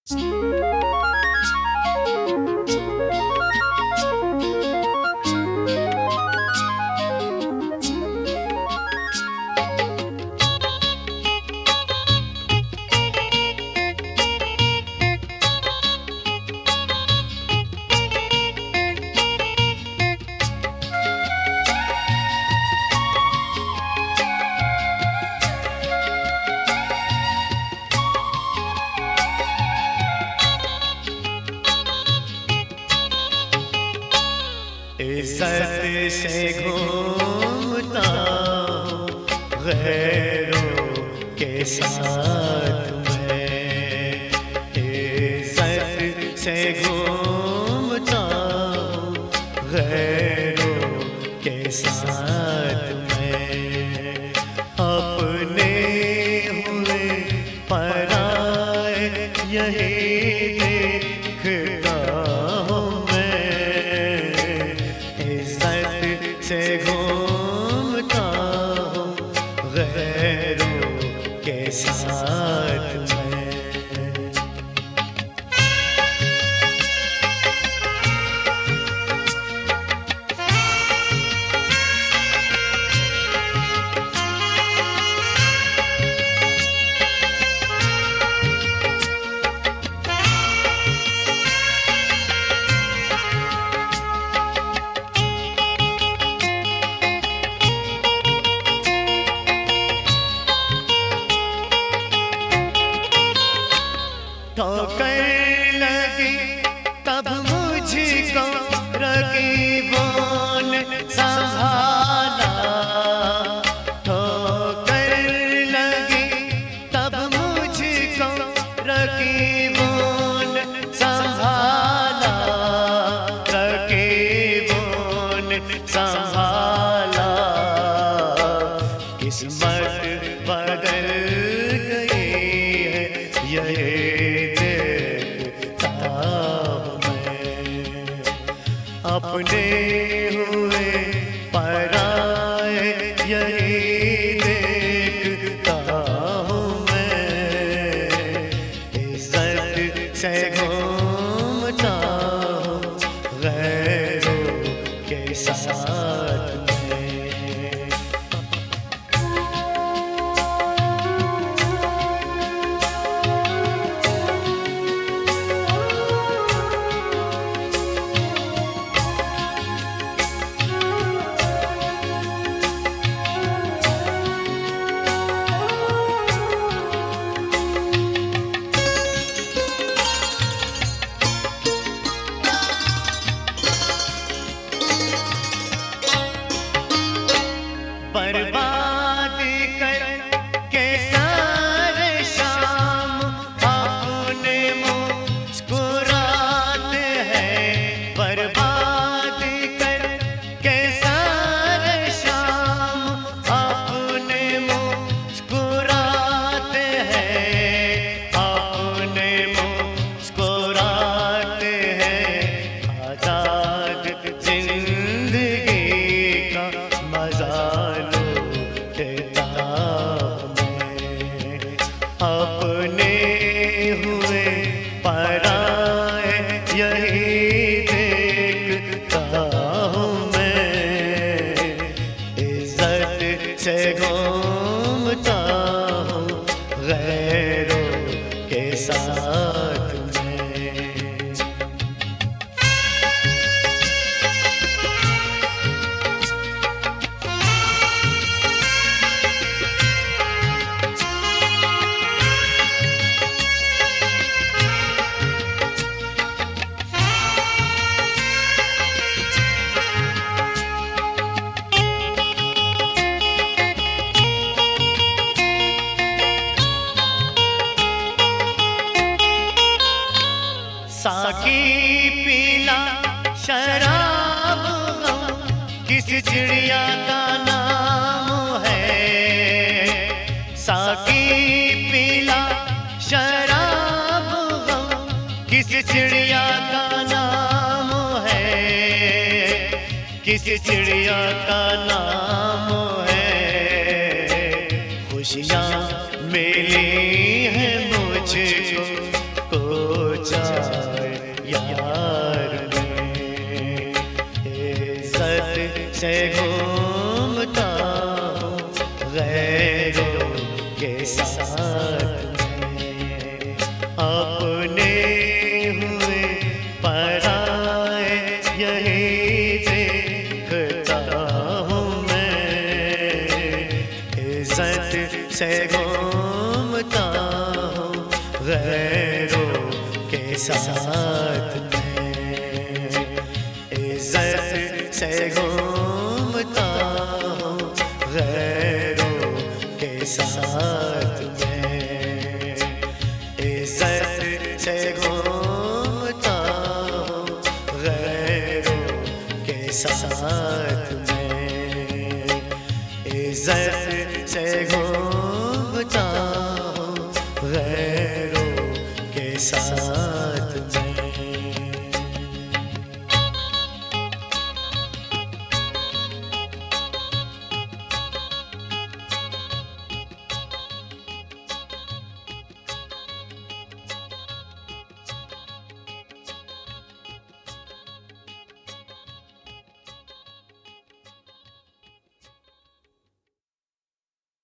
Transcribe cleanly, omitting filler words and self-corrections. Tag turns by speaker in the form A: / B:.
A: इज़्ज़त से घूमता हूँ गैरों के साथ मैं, इज़्ज़त से घूमता हूँ गैरों के साथ मैं, अपने हुए पराए यही देखता हूँ मैं, इज़्ज़त से घूमता हूँ गैरों के साथ मैं। ठोकर लगी तब मुझको रकीबों ने संभाला, ठोकर लगी तब मुझको रकीबों ने संभाला, रकीबों ने संभाला, किस्मत बदल गई है यही अपने हुए पराए यही देखता हूँ मैं, इज़्ज़त से घूमता हूँ गैरों के साथ मैं। बर्बाद कर के सारे शाम अपने मुस्कुराते हैं, बर्बाद कर के सारे शाम अपने मुस्कुराते हैं, अपने मुस्कुराते हैं, आजाद जिंदगी का मजा अपने हुए पराए यही देखता हूँ मैं, इज़्ज़त से घूमता हूँ गैरों के साथ मैं। साकी पीला शराब गम किस चिड़िया का नाम है, साकी पीला शराब गम किस चिड़िया का नाम है, किस चिड़िया का नाम है, खुशियाँ मिली हैं मुझको से घूमता हूँ गैरों के साथ में। अपने हुए पराए यही देखता हूँ मैं। इज्जत से घूमता हूँ गैरों के साथ में। इज्जत से घूमता हूँ गैरों के साथ में। इज्जत से घूमता हूँ गैरों के साथ में। इज्जत से घूमता हूँ गैरों के साथ में।